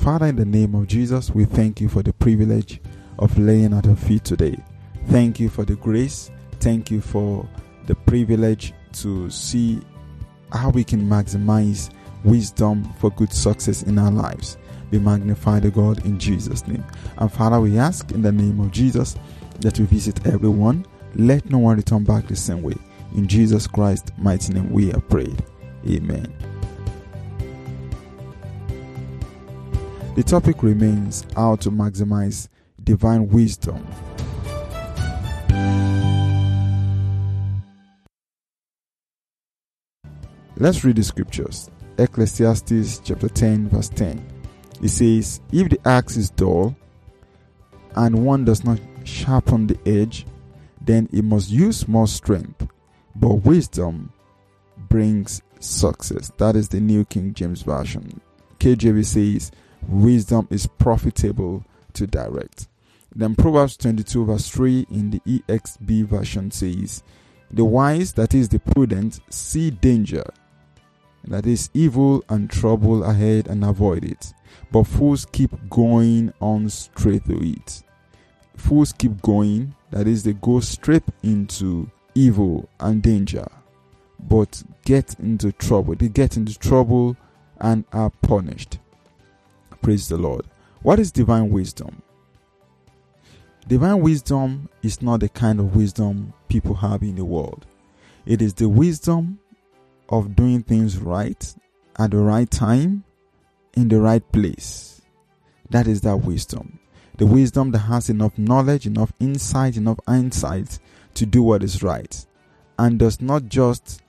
Father, in the name of Jesus, we thank you for the privilege of laying at your feet today. Thank you for the grace. Thank you for the privilege to see how we can maximize wisdom for good success in our lives. Be magnified, O God, in Jesus' name. And Father, we ask in the name of Jesus that you visit everyone. Let no one return back the same way. In Jesus Christ's mighty name we have prayed. Amen. The topic remains how to maximize divine wisdom. Let's read the scriptures. Ecclesiastes chapter 10 verse 10. It says, if the axe is dull and one does not sharpen the edge, then it must use more strength. But wisdom brings success. That is the New King James Version. KJV says, wisdom is profitable to direct. Then Proverbs 22 verse 3 in the EXB version says, the wise, that is the prudent, see danger, that is evil and trouble ahead, and avoid it. But fools keep going on straight through it. Fools keep going, that is, they go straight into evil and danger, but get into trouble. They get into trouble and are punished. Praise the Lord. What is divine wisdom? Divine wisdom is not the kind of wisdom people have in the world. It is the wisdom of doing things right at the right time in the right place. That is that wisdom. The wisdom that has enough knowledge, enough insight, enough insight to do what is right, and does not just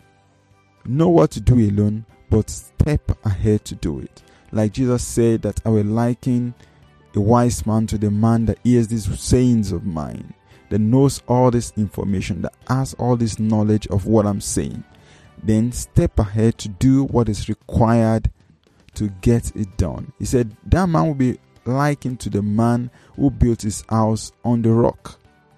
know what to do alone, but step ahead to do it. Like Jesus said that I will liken a wise man to the man that hears these sayings of mine, that knows all this information, that has all this knowledge of what I'm saying. Then step ahead to do what is required to get it done. He said that man will be likened to the man who built his house on the rock.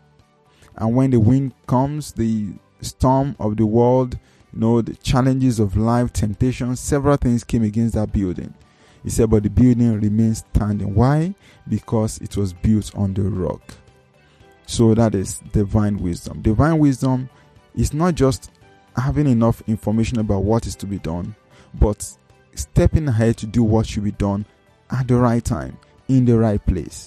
And when the wind comes, the storm of the world, the challenges of life, temptations, several things came against that building. He said, but the building remains standing. Why? Because it was built on the rock. So that is divine wisdom. Divine wisdom is not just having enough information about what is to be done, but stepping ahead to do what should be done at the right time, in the right place.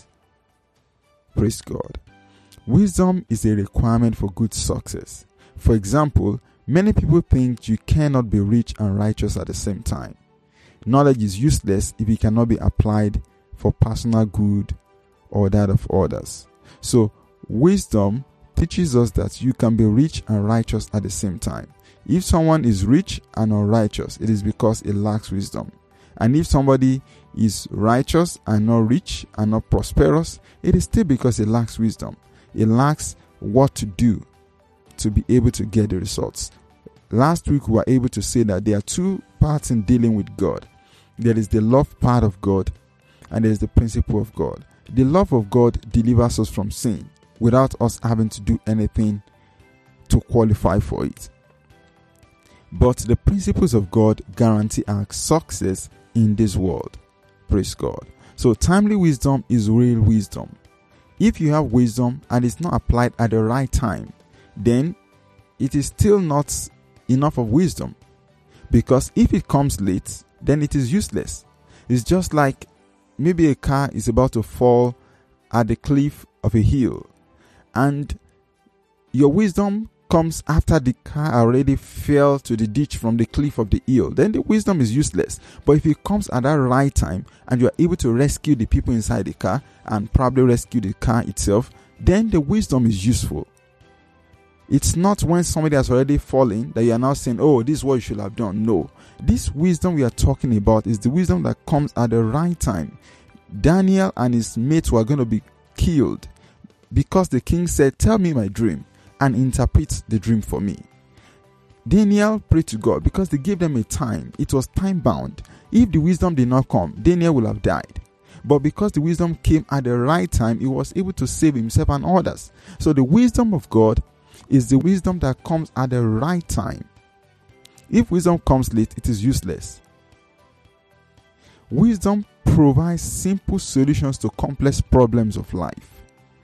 Praise God. Wisdom is a requirement for good success. For example, many people think you cannot be rich and righteous at the same time. Knowledge is useless if it cannot be applied for personal good or that of others. So, wisdom teaches us that you can be rich and righteous at the same time. If someone is rich and unrighteous, it is because he lacks wisdom. And if somebody is righteous and not rich and not prosperous, it is still because he lacks wisdom. He lacks what to do to be able to get the results. Last week we were able to say that there are two parts in dealing with God. There is the love part of God and there is the principle of God. The love of God delivers us from sin without us having to do anything to qualify for it. But the principles of God guarantee our success in this world. Praise God. So timely wisdom is real wisdom. If you have wisdom and it's not applied at the right time, then it is still not enough of wisdom. Because if it comes late, then it is useless. It's just like maybe a car is about to fall at the cliff of a hill, and your wisdom comes after the car already fell to the ditch from the cliff of the hill. Then the wisdom is useless. But if it comes at that right time and you are able to rescue the people inside the car and probably rescue the car itself, then the wisdom is useful. It's not when somebody has already fallen that you are now saying, oh, this is what you should have done. No. This wisdom we are talking about is the wisdom that comes at the right time. Daniel and his mates were going to be killed because the king said, tell me my dream and interpret the dream for me. Daniel prayed to God because they gave them a time. It was time bound. If the wisdom did not come, Daniel would have died. But because the wisdom came at the right time, he was able to save himself and others. So the wisdom of God is the wisdom that comes at the right time. If wisdom comes late, it is useless. Wisdom provides simple solutions to complex problems of life.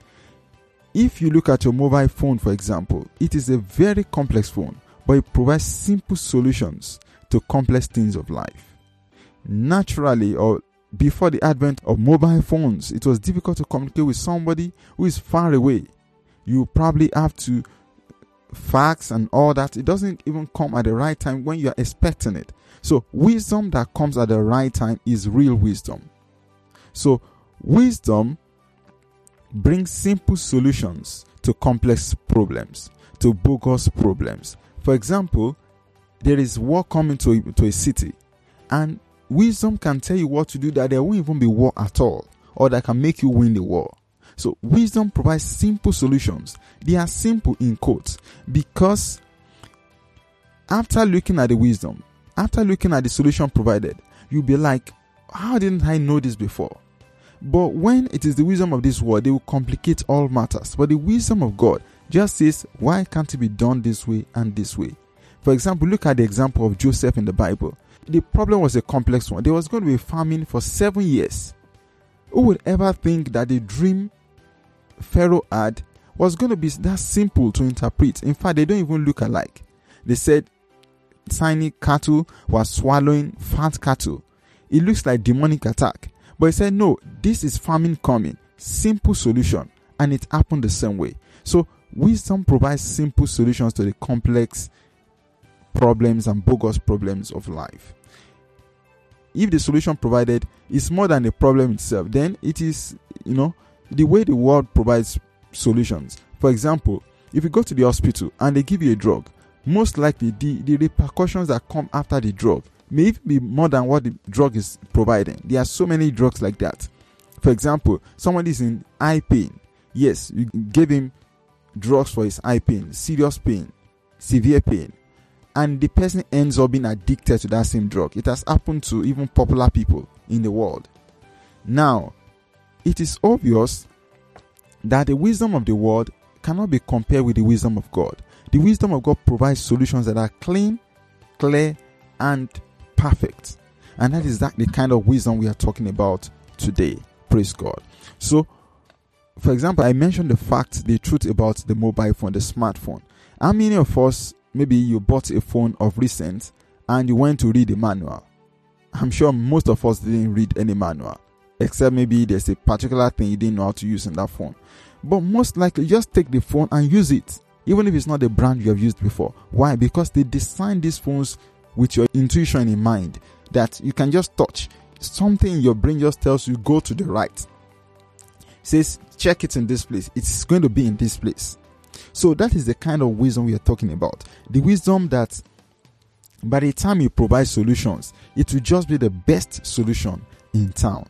If you look at your mobile phone, for example, it is a very complex phone, but it provides simple solutions to complex things of life. Naturally, or before the advent of mobile phones, it was difficult to communicate with somebody who is far away. You probably have to fax and all that. It doesn't even come at the right time when you are expecting it. So wisdom that comes at the right time is real wisdom. So wisdom brings simple solutions to complex problems, to bogus problems. For example, there is war coming to a city, and wisdom can tell you what to do that there won't even be war at all, or that can make you win the war. So wisdom provides simple solutions. They are simple in quotes, because after looking at the wisdom, after looking at the solution provided, you'll be like, how didn't I know this before? But when it is the wisdom of this world, they will complicate all matters. But the wisdom of God just says, why can't it be done this way and this way? For example, look at the example of Joseph in the Bible. The problem was a complex one. There was going to be a famine for 7 years. Who would ever think that the dream Pharaoh had was going to be that simple to interpret? In fact, they don't even look alike. They said tiny cattle were swallowing fat cattle. It looks like demonic attack. But he said, no, this is famine coming. Simple solution. And it happened the same way. So wisdom provides simple solutions to the complex problems and bogus problems of life. If the solution provided is more than the problem itself, then it is, the way the world provides solutions. For example, if you go to the hospital and they give you a drug, most likely the repercussions that come after the drug may even be more than what the drug is providing. There are so many drugs like that. For example, someone is in eye pain. Yes, you gave him drugs for his eye pain, serious pain, severe pain, and the person ends up being addicted to that same drug. It has happened to even popular people in the world. Now, it is obvious that the wisdom of the world cannot be compared with the wisdom of God. The wisdom of God provides solutions that are clean, clear, and perfect. And that is the kind of wisdom we are talking about today. Praise God. So, for example, I mentioned the truth about the mobile phone, the smartphone. How many of us, maybe you bought a phone of recent and you went to read the manual? I'm sure most of us didn't read any manual, except maybe there's a particular thing you didn't know how to use in that phone. But most likely, just take the phone and use it, even if it's not the brand you have used before. Why? Because they designed these phones with your intuition in mind, that you can just touch. Something in your brain just tells you, go to the right. Says, check it in this place. It's going to be in this place. So that is the kind of wisdom we are talking about. The wisdom that by the time you provide solutions, it will just be the best solution in town.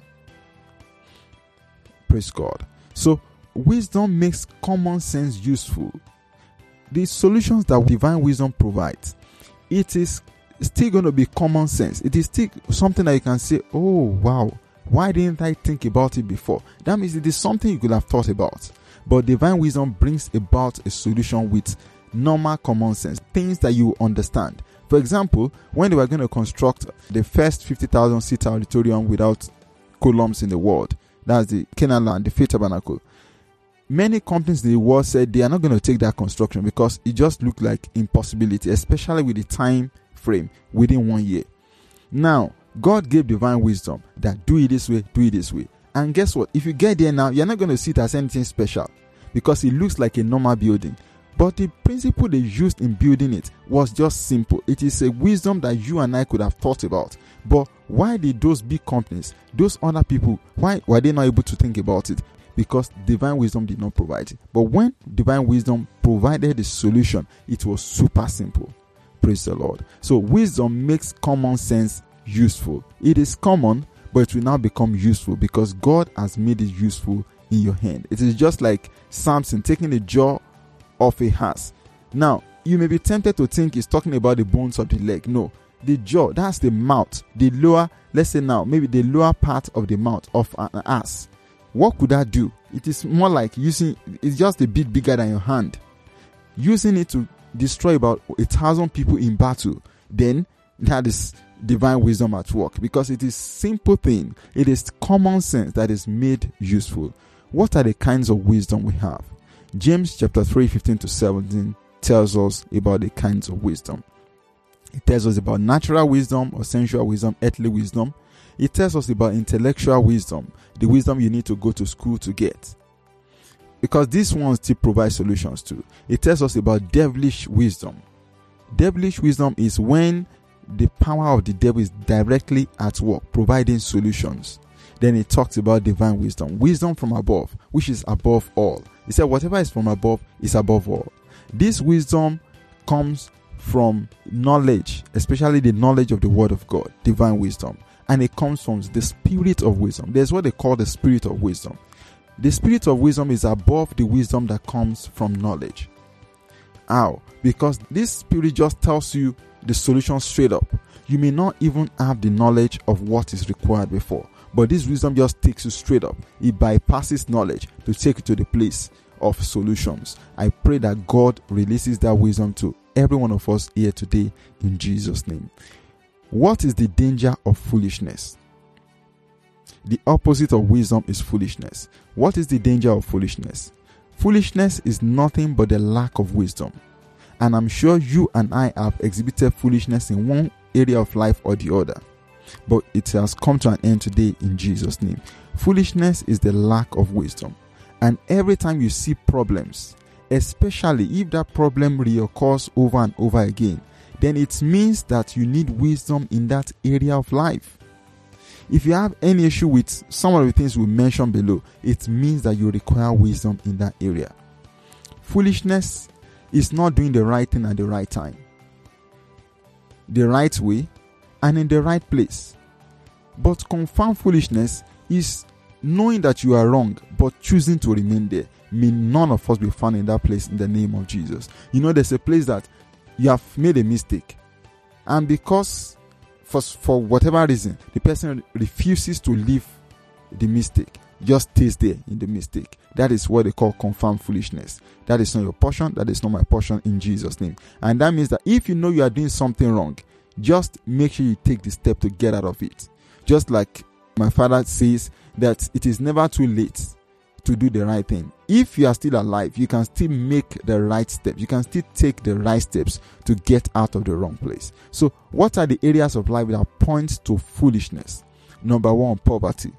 Praise God. So wisdom makes common sense useful. The solutions that divine wisdom provides, it is still going to be common sense. It is still something that you can say, oh wow, why didn't I think about it before? That means it is something you could have thought about. But divine wisdom brings about a solution with normal common sense, things that you understand. For example, when they were going to construct the first 50,000 seat auditorium without columns in the world, that's the Canaan Land, the Faith Tabernacle, many companies in the world said they are not going to take that construction because it just looked like impossibility, especially with the time frame within 1 year. Now, God gave divine wisdom that do it this way, do it this way. And guess what? If you get there now, you're not going to see it as anything special because it looks like a normal building. But the principle they used in building it was just simple. It is a wisdom that you and I could have thought about. But why did those big companies, those other people, why were they not able to think about it? Because divine wisdom did not provide it. But when divine wisdom provided the solution, it was super simple. Praise the Lord. So wisdom makes common sense useful. It is common, but it will now become useful because God has made it useful in your hand. It is just like Samson taking the jaw of a ass. Now, you may be tempted to think he's talking about the bones of the leg. No, the jaw, that's the mouth, the lower, let's say now, maybe the lower part of the mouth of an ass. What could that do? It is more like it's just a bit bigger than your hand. Using it to destroy about 1,000 people in battle, then that is divine wisdom at work, because it is simple thing. It is common sense that is made useful. What are the kinds of wisdom we have? James chapter 3, 15 to 17 tells us about the kinds of wisdom. It tells us about natural wisdom or sensual wisdom, earthly wisdom. It tells us about intellectual wisdom, the wisdom you need to go to school to get, because these ones still provide solutions too. It tells us about devilish wisdom. Devilish wisdom is when the power of the devil is directly at work, providing solutions. Then it talks about divine wisdom, wisdom from above, which is above all. It said whatever is from above is above all. This wisdom comes from knowledge, especially the knowledge of the word of God, divine wisdom. And it comes from the spirit of wisdom. There's what they call the spirit of wisdom. The spirit of wisdom is above the wisdom that comes from knowledge. How? Because this spirit just tells you the solution straight up. You may not even have the knowledge of what is required before, but this wisdom just takes you straight up. It bypasses knowledge to take you to the place of solutions. I pray that God releases that wisdom to every one of us here today in Jesus' name. What is the danger of foolishness? The opposite of wisdom is foolishness. What is the danger of foolishness? Foolishness is nothing but the lack of wisdom. And I'm sure you and I have exhibited foolishness in one area of life or the other. But it has come to an end today in Jesus' name. Foolishness is the lack of wisdom. And every time you see problems, especially if that problem reoccurs over and over again, then it means that you need wisdom in that area of life. If you have any issue with some of the things we mentioned below, it means that you require wisdom in that area. Foolishness is not doing the right thing at the right time, the right way, and in the right place. But confirmed foolishness is knowing that you are wrong, but choosing to remain there. May none of us be found in that place in the name of Jesus. You know, there's a place that you have made a mistake, and because for whatever reason the person refuses to leave the mistake, just stays there in the mistake. That is what they call confirmed foolishness. That is not your portion. That is not my portion in Jesus' name. And that means that if you know you are doing something wrong, just make sure you take the step to get out of it. Just like my father says that it is never too late to do the right thing. If you are still alive, you can still make the right steps. You can still take the right steps to get out of the wrong place. So what are the areas of life that point to foolishness? Number one, poverty.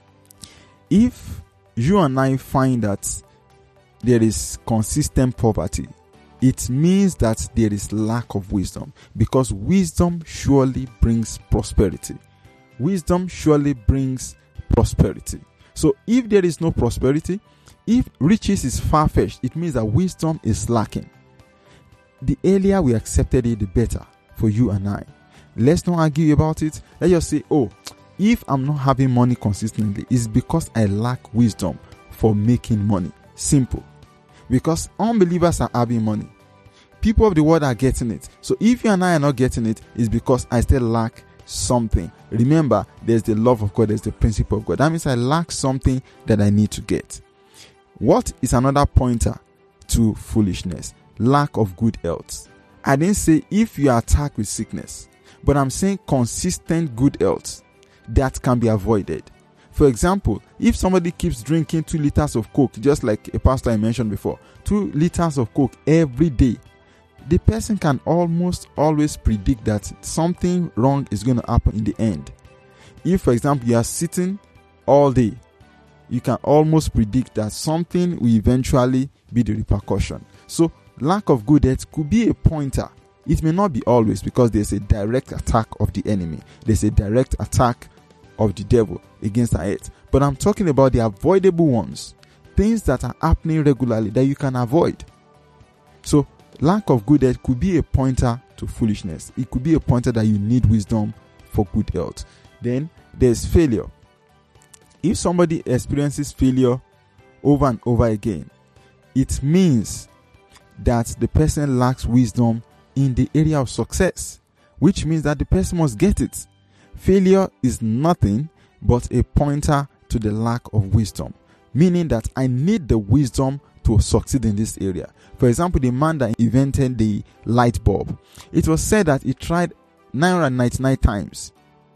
If you and I find that there is consistent poverty, it means that there is lack of wisdom, because wisdom surely brings prosperity. Wisdom surely brings prosperity. So if there is no prosperity, if riches is far-fetched, it means that wisdom is lacking. The earlier we accepted it, the better for you and I. Let's not argue about it. Let's just say, if I'm not having money consistently, it's because I lack wisdom for making money. Simple. Because unbelievers are having money. People of the world are getting it. So if you and I are not getting it, it's because I still lack something. Remember, there's the love of God, there's the principle of God. That means I lack something that I need to get. What is another pointer to foolishness? Lack of good health. I didn't say if you are attacked with sickness, but I'm saying consistent good health that can be avoided. For example, if somebody keeps drinking 2 liters of Coke, just like a pastor I mentioned before, 2 liters of Coke every day, the person can almost always predict that something wrong is going to happen in the end. If, for example, you are sitting all day, you can almost predict that something will eventually be the repercussion. So, lack of good health could be a pointer. It may not be always, because there's a direct attack of the enemy. There's a direct attack of the devil against our health. But I'm talking about the avoidable ones. Things that are happening regularly that you can avoid. So, lack of good health could be a pointer to foolishness. It could be a pointer that you need wisdom for good health. Then there's failure. If somebody experiences failure over and over again, it means that the person lacks wisdom in the area of success, which means that the person must get it. Failure is nothing but a pointer to the lack of wisdom, meaning that I need the wisdom to succeed in this area. For example, the man that invented the light bulb, it was said that he tried 999 times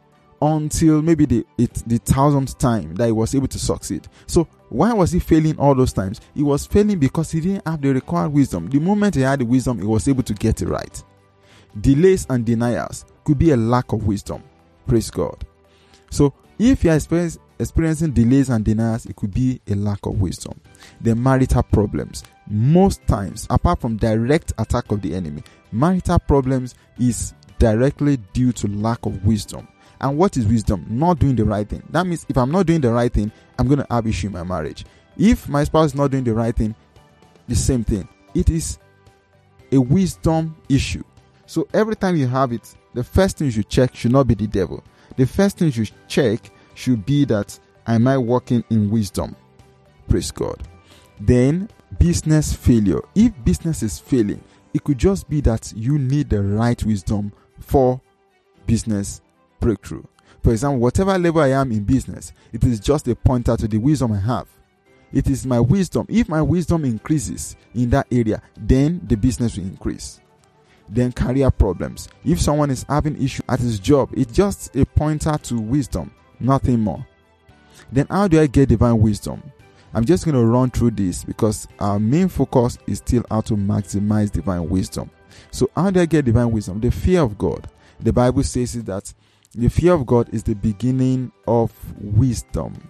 until maybe the 1000th time that he was able to succeed. So why was he failing all those times? He was failing because he didn't have the required wisdom. The moment he had the wisdom, he was able to get it right. Delays and denials could be a lack of wisdom. Praise God. So if you are experiencing delays and denials, it could be a lack of wisdom. The marital problems, most times, apart from direct attack of the enemy, marital problems is directly due to lack of wisdom. And what is wisdom? Not doing the right thing. That means if I'm not doing the right thing, I'm going to have issue in my marriage. If my spouse is not doing the right thing, the same thing. It is a wisdom issue. So every time you have it, the first thing you should check should not be the devil. The first thing you should check should be that, am I walking in wisdom? Praise God. Then business failure. If business is failing, it could just be that you need the right wisdom for business breakthrough. For example, whatever level I am in business, it is just a pointer to the wisdom I have. It is my wisdom. If my wisdom increases in that area, then the business will increase. Then career problems. If someone is having issue at his job, it's just a pointer to wisdom, nothing more. Then how do I get divine wisdom? I'm just going to run through this because our main focus is still how to maximize divine wisdom. So how do I get divine wisdom? The fear of God. The Bible says that the fear of God is the beginning of wisdom.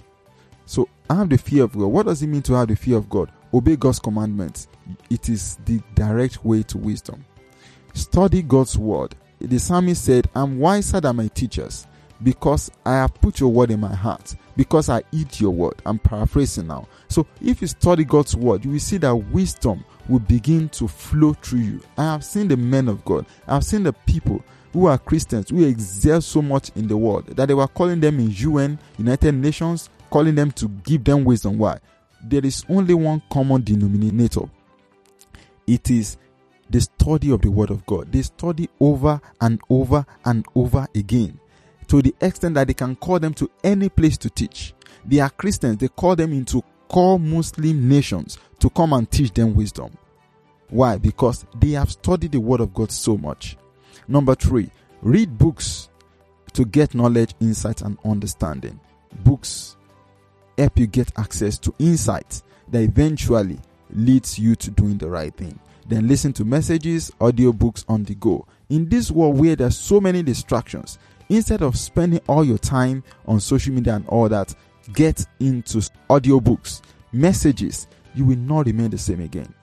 So I have the fear of God. What does it mean to have the fear of God? Obey God's commandments. It is the direct way to wisdom. Study God's word. The psalmist said, I'm wiser than my teachers because I have put your word in my heart, because I eat your word. I'm paraphrasing now. So if you study God's word, you will see that wisdom will begin to flow through you. I have seen the men of God. I have seen the people who are Christians, who excel so much in the world, that they were calling them in UN, United Nations, calling them to give them wisdom. Why? There is only one common denominator. It is the study of the word of God. They study over and over and over again, to the extent that they can call them to any place to teach. They are Christians. They call them into core Muslim nations to come and teach them wisdom. Why? Because they have studied the word of God so much. Number 3, read books to get knowledge, insight, and understanding. Books help you get access to insight that eventually leads you to doing the right thing. Then listen to messages, audiobooks on the go. In this world where there's so many distractions, instead of spending all your time on social media and all that, get into audiobooks, messages. You will not remain the same again.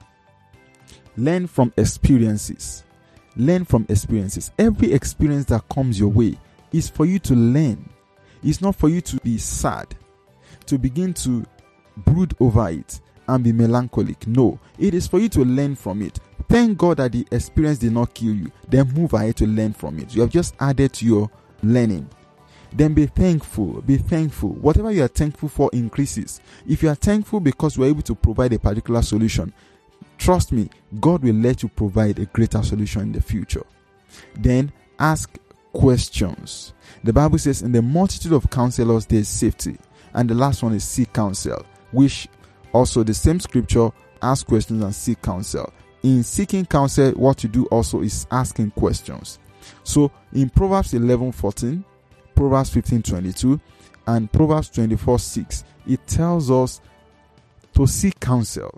Learn from experiences. Learn from experiences. Every experience that comes your way is for you to learn. It's not for you to be sad, to begin to brood over it and be melancholic. No, it is for you to learn from it. Thank God that the experience did not kill you. Then move ahead to learn from it. You have just added to your learning. Then be thankful. Be thankful. Whatever you are thankful for increases. If you are thankful because you are able to provide a particular solution, trust me, God will let you provide a greater solution in the future. Then ask questions. The Bible says, in the multitude of counselors there is safety. And the last one is seek counsel, which also the same scripture, ask questions and seek counsel. In seeking counsel, what you do also is asking questions. So in Proverbs 11:14, Proverbs 15:22, and Proverbs 24:6, it tells us to seek counsel.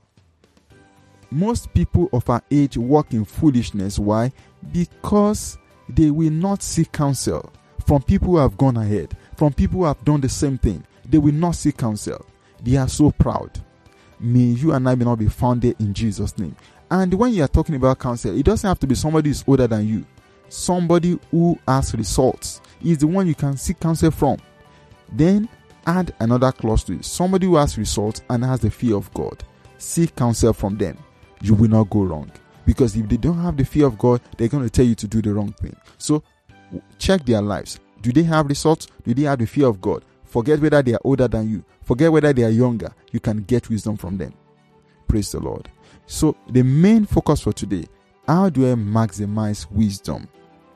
Most people of our age walk in foolishness. Why? Because they will not seek counsel from people who have gone ahead, from people who have done the same thing. They will not seek counsel. They are so proud. May you and I may not be found there in Jesus' name. And when you are talking about counsel, it doesn't have to be somebody who is older than you. Somebody who has results is the one you can seek counsel from. Then add another clause to it. Somebody who has results and has the fear of God. Seek counsel from them. You will not go wrong. Because if they don't have the fear of God, they're going to tell you to do the wrong thing. So check their lives. Do they have results? Do they have the fear of God? Forget whether they are older than you. Forget whether they are younger. You can get wisdom from them. Praise the Lord. So the main focus for today, how do I maximize wisdom?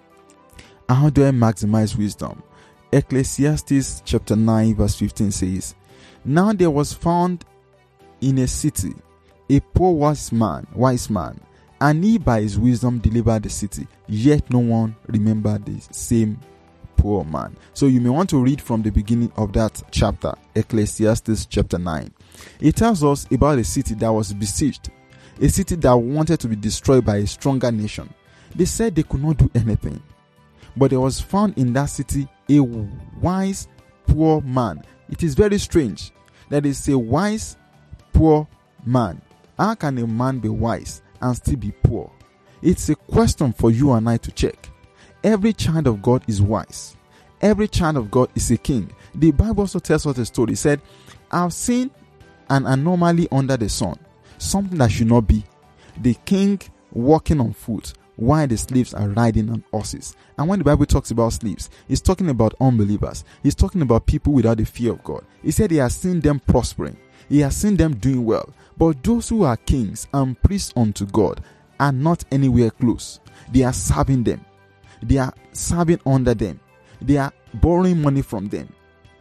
How do I maximize wisdom? Ecclesiastes chapter 9 verse 15 says, Now there was found in a city a poor wise man, And he by his wisdom delivered the city, yet no one remembered the same poor man. So you may want to read from the beginning of that chapter, Ecclesiastes chapter 9. It tells us about a city that was besieged, a city that wanted to be destroyed by a stronger nation. They said they could not do anything, but there was found in that city a wise poor man. It is very strange that it's a wise poor man. How can a man be wise and still be poor? It's a question for you and I to check. Every child of God is wise. Every child of God is a king. The Bible also tells us a story. It said, I've seen an anomaly under the sun, something that should not be. The king walking on foot while the slaves are riding on horses. And when the Bible talks about slaves, it's talking about unbelievers. It's talking about people without the fear of God. He said he has seen them prospering. He has seen them doing well. But those who are kings and priests unto God are not anywhere close. They are serving them. They are serving under them. They are borrowing money from them.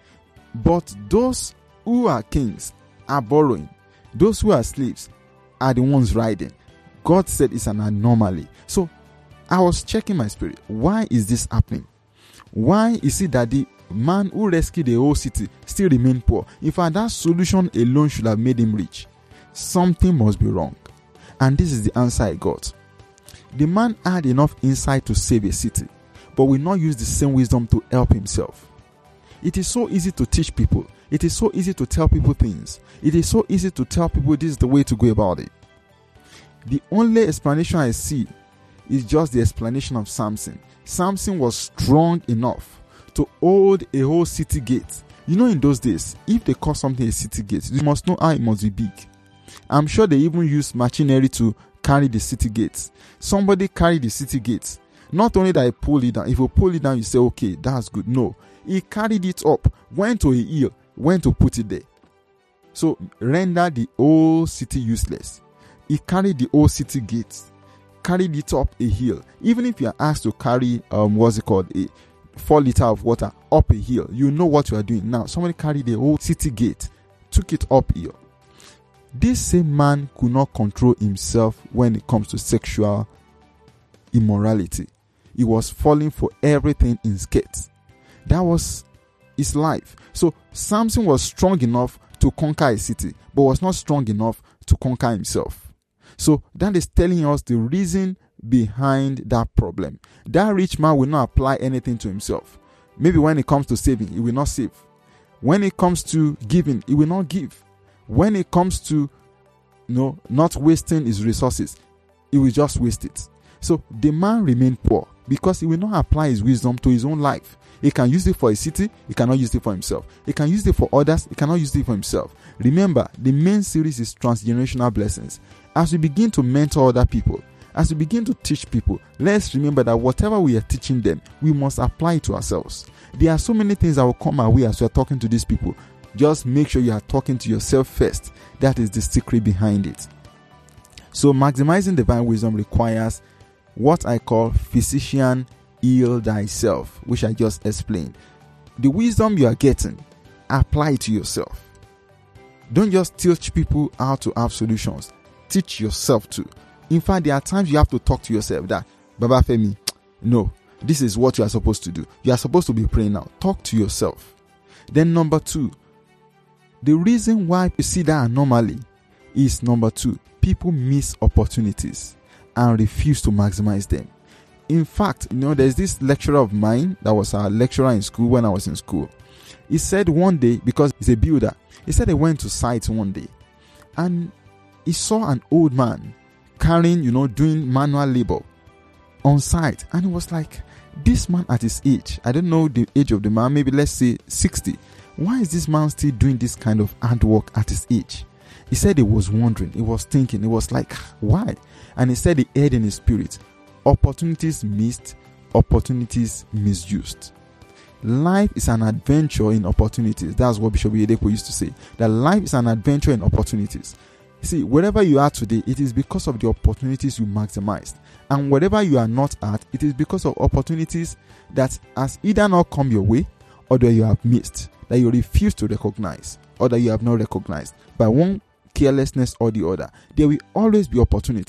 But those who are kings are borrowing. Those who are slaves are the ones riding. God said it's an anomaly. So I was checking my spirit. Why is this happening? Why is it that the man who rescued the whole city still remain poor? In fact, that solution alone should have made him rich. Something must be wrong. And this is the answer I got. The man had enough insight to save a city, but will not use the same wisdom to help himself. It is so easy to teach people. It is so easy to tell people things. It is so easy to tell people this is the way to go about it. The only explanation I see is just the explanation of Samson. Samson was strong enough to hold a whole city gate. You know, in those days, if they call something a city gate, you must know how it must be big. I'm sure they even used machinery to carry the city gates. Somebody carried the city gates. Not only that he pulled it down. If you pull it down, you say, okay, that's good. No. He carried it up, went to a hill, went to put it there. So, render the whole city useless. He carried the whole city gates, carried it up a hill. Even if you are asked to carry, a 4 liter of water up a hill, you know what you are doing. Now, somebody carried the whole city gate, took it up hill. This same man could not control himself when it comes to sexual immorality. He was falling for everything in skirts. That was his life. So Samson was strong enough to conquer a city, but was not strong enough to conquer himself. So that is telling us the reason behind that problem. That rich man will not apply anything to himself. Maybe when it comes to saving, he will not save. When it comes to giving, he will not give. When it comes to not wasting his resources, he will just waste it. So the man remained poor because he will not apply his wisdom to his own life. He can use it for a city, he cannot use it for himself. He can use it for others, he cannot use it for himself. Remember, the main series is transgenerational blessings. As we begin to mentor other people, as we begin to teach people, let's remember that whatever we are teaching them, we must apply it to ourselves. There are so many things that will come our way as we are talking to these people. Just make sure you are talking to yourself first. That is the secret behind it. So maximizing divine wisdom requires what I call physician heal thyself, which I just explained. The wisdom you are getting, apply it to yourself. Don't just teach people how to have solutions. Teach yourself too. In fact, there are times you have to talk to yourself that, Baba Femi, no, this is what you are supposed to do. You are supposed to be praying now. Talk to yourself. Then number 2, the reason why you see that anomaly is number 2, people miss opportunities and refuse to maximize them. In fact, there's this lecturer of mine that was our lecturer in school when I was in school. He said one day, because he's a builder, he said he went to site one day and he saw an old man carrying, doing manual labor on site. And he was like, this man at his age, I don't know the age of the man, maybe let's say 60. Why is this man still doing this kind of hard work at his age? He said he was wondering, he was thinking, he was like, why? And he said he heard in his spirit, opportunities missed, opportunities misused. Life is an adventure in opportunities. That's what Bishop Oyedepo used to say. That life is an adventure in opportunities. See, wherever you are today, it is because of the opportunities you maximized. And wherever you are not at, it is because of opportunities that has either not come your way or that you have missed, that you refuse to recognize or that you have not recognized by one carelessness or the other. There will always be opportunities.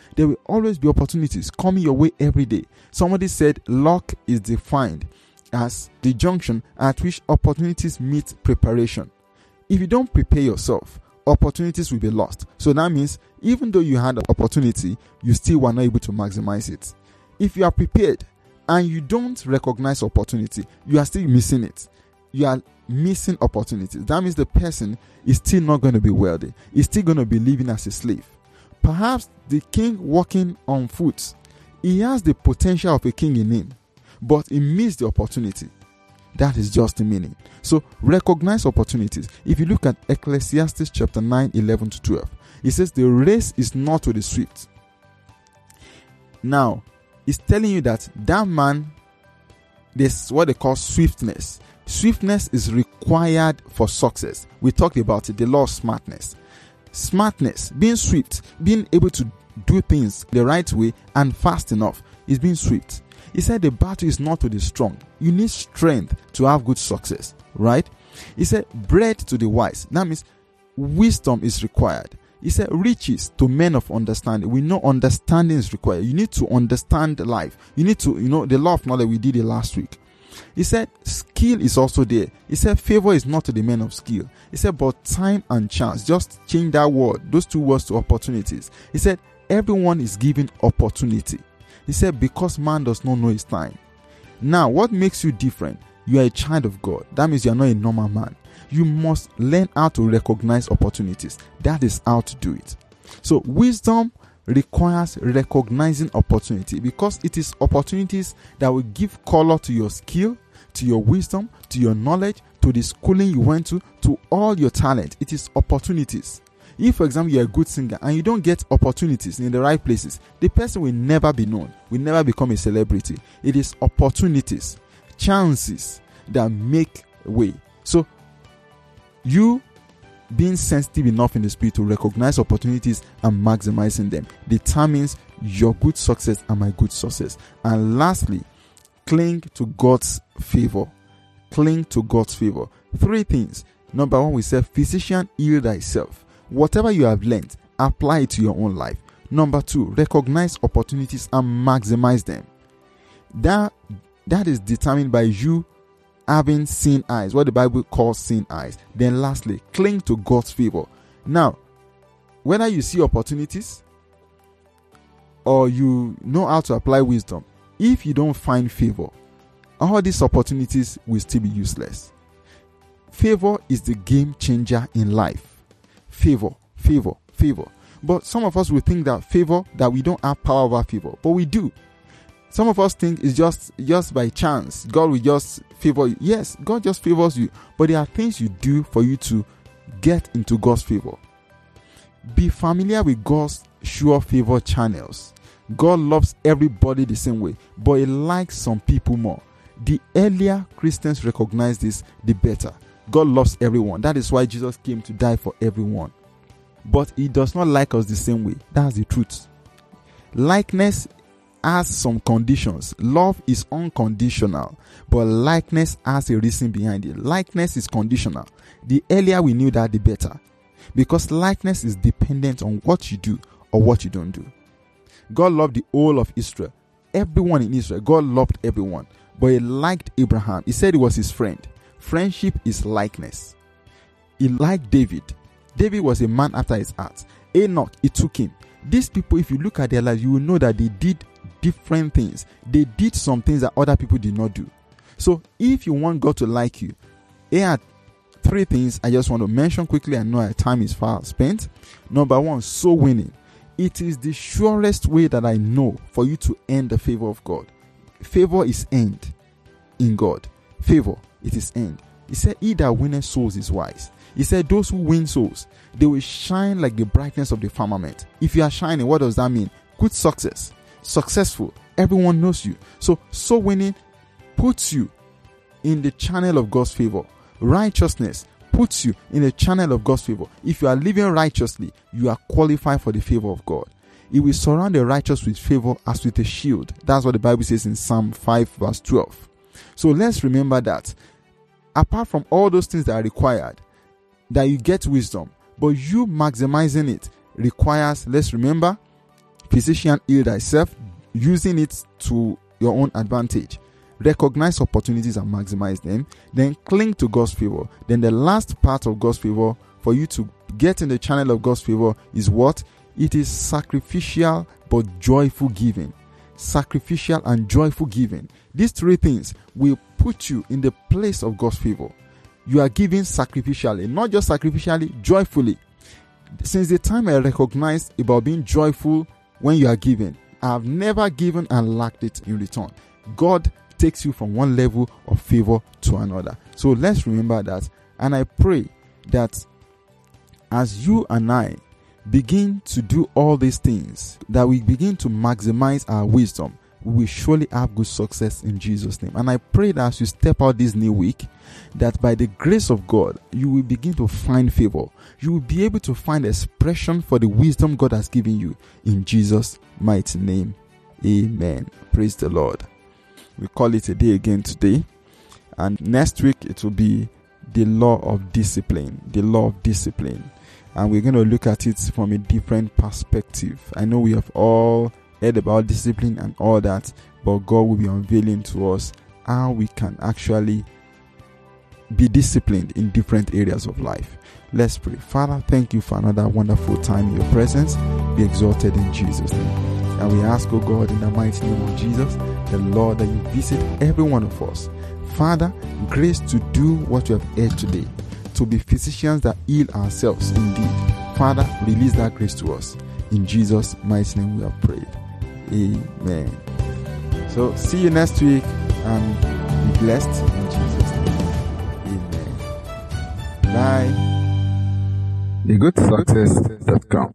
There will always be opportunities coming your way every day. Somebody said luck is defined as the junction at which opportunities meet preparation. If you don't prepare yourself, opportunities will be lost. So that means even though you had an opportunity, you still were not able to maximize it. If you are prepared and you don't recognize opportunity, you are still missing it. You are missing opportunities. That means the person is still not going to be wealthy. He's still going to be living as a slave. Perhaps the king walking on foot, he has the potential of a king in him, but he missed the opportunity. That is just the meaning. So recognize opportunities. If you look at Ecclesiastes chapter 9, 11 to 12, it says the race is not to the swift. Now, it's telling you that man, there's what they call swiftness. Swiftness is required for success. We talked about it, the law of smartness. Smartness, being swift, being able to do things the right way and fast enough is being swift. He said the battle is not to the strong. You need strength to have good success, right? He said bread to the wise. That means wisdom is required. He said riches to men of understanding. We know understanding is required. You need to understand life. You need to, the law of knowledge, we did it last week. He said skill is also there. He said favor is not to the men of skill. He said but time and chance. Just change that word, those two words to opportunities. He said everyone is given opportunity. He said because man does not know his time. Now, what makes you different? You are a child of God. That means you are not a normal man. You must learn how to recognize opportunities. That is how to do it. So wisdom requires recognizing opportunity, because it is opportunities that will give color to your skill, to your wisdom, to your knowledge, to the schooling you went to all your talent. It is opportunities. If, for example, you're a good singer and you don't get opportunities in the right places, the person will never be known, will never become a celebrity. It is opportunities, chances that make way. So, you being sensitive enough in the spirit to recognize opportunities and maximizing them determines your good success and my good success. And lastly, cling to God's favor. Cling to God's favor. 3 things. Number 1, we say, physician, heal thyself. Whatever you have learned, apply it to your own life. Number 2, recognize opportunities and maximize them. That is determined by you having seen eyes, what the Bible calls seeing eyes. Then lastly, cling to God's favor. Now, whether you see opportunities or you know how to apply wisdom, if you don't find favor, all these opportunities will still be useless. Favor is the game changer in life. Favor. But some of us will think that favor, that we don't have power over favor, but we do. Some of us think it's just by chance. God will just favor you. Yes, God just favors you, but there are things you do for you to get into God's favor. Be familiar with God's sure favor channels. God loves everybody the same way, but He likes some people more. The earlier Christians recognize this, the better. God loves everyone. That is why Jesus came to die for everyone. But He does not like us the same way. That's the truth. Likeness has some conditions. Love is unconditional, but likeness has a reason behind it. Likeness is conditional. The earlier we knew that, the better. Because likeness is dependent on what you do or what you don't do. God loved the whole of Israel. Everyone in Israel. God loved everyone. But He liked Abraham. He said he was his friend. Friendship is likeness. He liked David. David was a man after his heart. Enoch, it took him. These people, if you look at their lives, you will know that they did different things. They did some things that other people did not do. So if you want God to like you, here are 3 things I just want to mention quickly. I know our time is far spent. Number 1, soul winning. It is the surest way that I know for you to earn the favor of God. Favor is earned in God. Favor, it is earned. He said, he that winneth souls is wise. He said, those who win souls, they will shine like the brightness of the firmament. If you are shining, what does that mean? Good success. Successful. Everyone knows you. So soul winning puts you in the channel of God's favor. Righteousness puts you in the channel of God's favor. If you are living righteously, you are qualified for the favor of God. He will surround the righteous with favor as with a shield. That's what the Bible says in Psalm 5 verse 12. So let's remember that apart from all those things that are required, that you get wisdom, but you maximizing it requires, let's remember, Physician, heal thyself, using it to your own advantage. Recognize opportunities and maximize them. Then cling to God's favor. Then the last part of God's favor, for you to get in the channel of God's favor, is what? It is sacrificial but joyful giving. Sacrificial and joyful giving. These three things will put you in the place of God's favor. You are giving sacrificially, not just sacrificially, joyfully. Since the time I recognized about being joyful when you are giving, I have never given and lacked it in return. God takes you from one level of favor to another. So let's remember that. And I pray that as you and I begin to do all these things, that we begin to maximize our wisdom, we will surely have good success in Jesus' name. And I pray that as you step out this new week, that by the grace of God, you will begin to find favor. You will be able to find expression for the wisdom God has given you. In Jesus' mighty name, amen. Praise the Lord. We call it a day again today. And next week, it will be the law of discipline. The law of discipline. And we're going to look at it from a different perspective. I know we have all heard about discipline and all that, but God will be unveiling to us how we can actually be disciplined in different areas of life. Let's pray. Father, thank you for another wonderful time in your presence. Be exalted in Jesus' name. And we ask, oh God, in the mighty name of Jesus, the Lord, that you visit every one of us. Father, grace to do what you have heard today, to be physicians that heal ourselves indeed. Father, release that grace to us. In Jesus' mighty name we have prayed. Amen. So, see you next week and be blessed in Jesus' name. Amen. Bye. TheGoodSuccess.com